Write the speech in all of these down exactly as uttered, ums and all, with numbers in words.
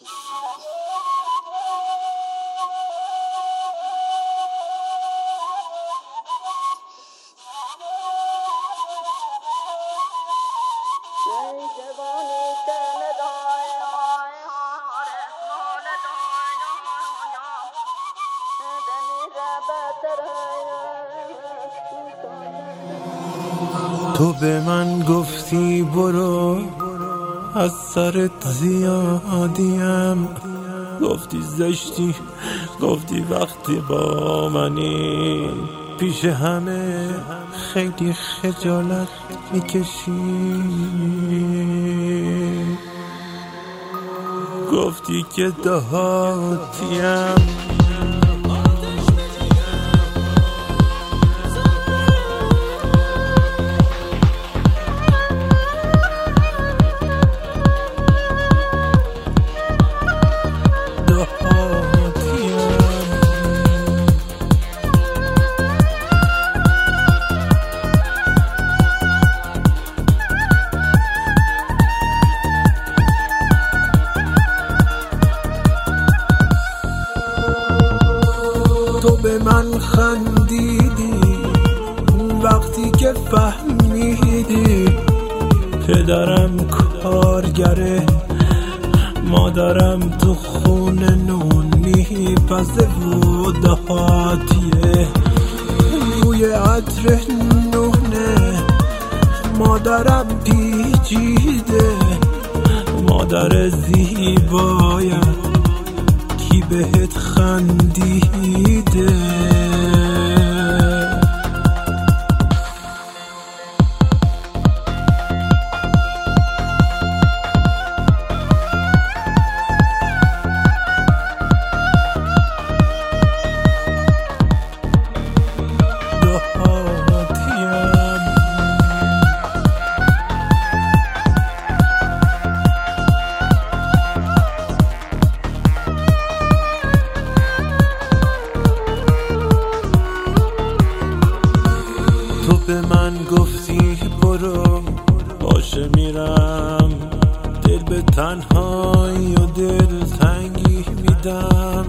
تو به من گفتی برو، از سرت زیادیم، گفتی زشتی، گفتی وقتی با منی پیش همه خیلی خجالت میکشی، گفتی که دهاتیم. تو به من خندیدی وقتی که فهمیدی پدرم کارگره، مادرم تو خونه نونی پزه و دهاتیه، بوی عطر نونه مادرم پیچیده، مادر زیبایم کی بهت خندیده. تو به من گفتی برو، باشه میرم، دل به تنهایی و دل تنگی میدم.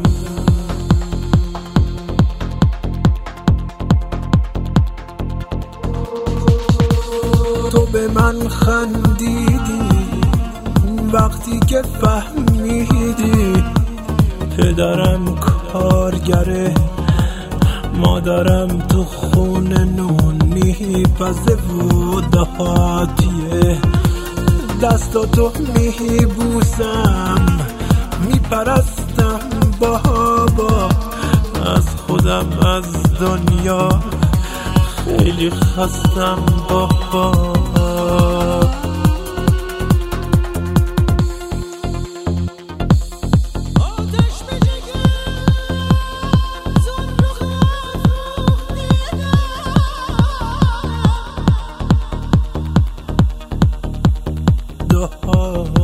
تو به من خندیدی وقتی که فهمیدی پدرم کارگره، مادرم تو خونه نونی پزه و دهاتیه، دستاتو میبوسم میپرستم بابا، از خودم از دنیا خیلی خستم بابا. Oh